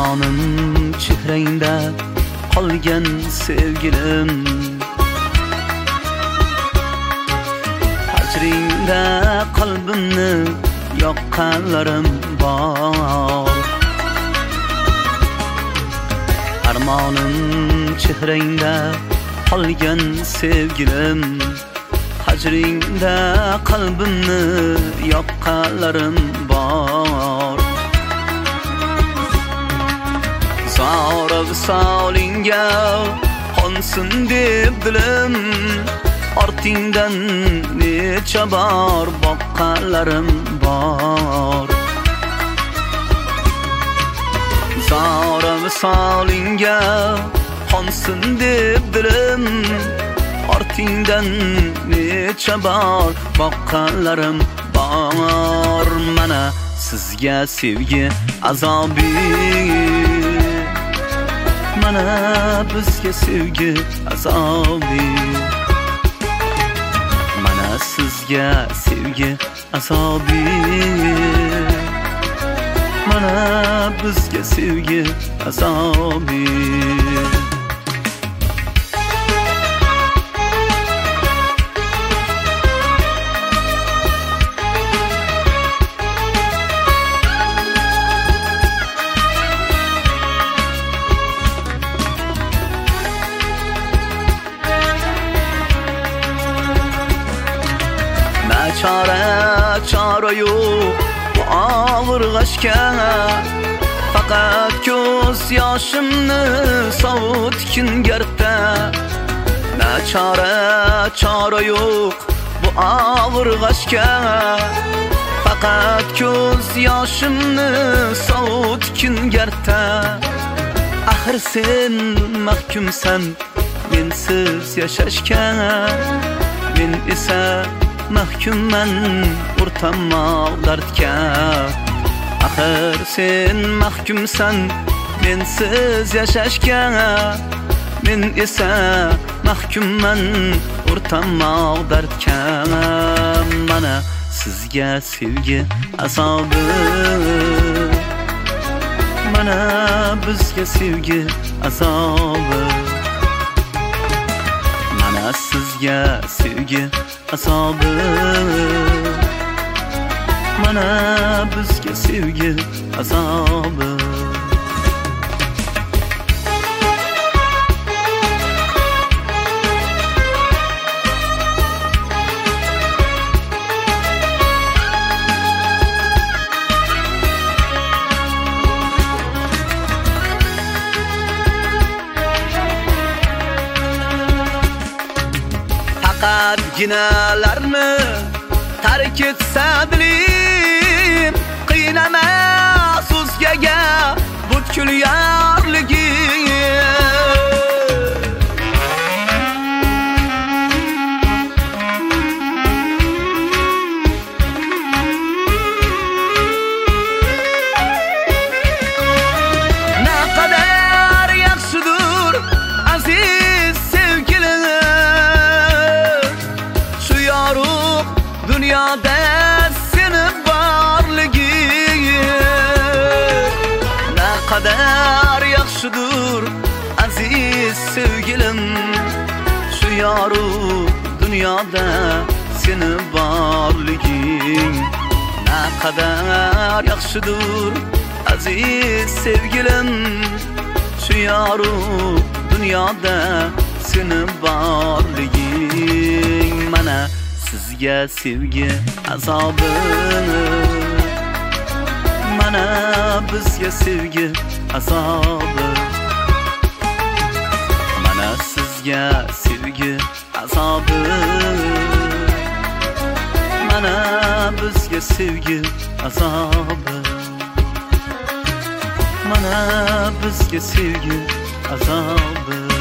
Armonim chehrangda qolgan sevgilim, hajringda qalbimni yoqqanlarim bor. Armonim chehrangda qolgan sevgilim, hajringda qalbimni yoqqanlarim bor. Zora visolinga qonsin deb dilim, ortingdan necha bor boqqanlarim bor. Zora visolinga qonsin deb dilim, ortingdan necha bor boqqanlarim bor. Mana sizga sevgi azobi, mana bizga sevgi azobi, mana sizga sevgi azobi, mana bizga sevgi azobi. Çare yo'q bu og'ir g'ashga, faqat ko'z yoshimni sovutgin garda. Çare yo'q bu og'ir g'ashga, faqat ko'z yoshimni sovutgin garda. Axir sen mahkumsan mensiz yashashga, men esa mahkumman o'rtanmoq dardga. Axir sen mahkumsan mensiz yashashga, men esa mahkumman o'rtanmoq dardga. Mana sizga sevgi azobi, mana bizga sevgi azobi, mana sizga sevgi azobi, mana bizga sevgi azobi. Faqatginalarni tark etsa dilim, qiynama so'zgaga butkul yorligim. Naqadar yaxshidir aziz sevgilim, dunyoda seni borliging. Naqadar yaxshidir aziz sevgilim, shu yorug' dunyoda seni borliging. Naqadar yaxshidir aziz sevgilim, shu yorug' dunyoda seni borliging. Mana sizga sevgi azobi, mana bizga sevgi azobi, mana sizga sevgi azobi, mana bizga sevgi azobi, mana bizga sevgi azobi.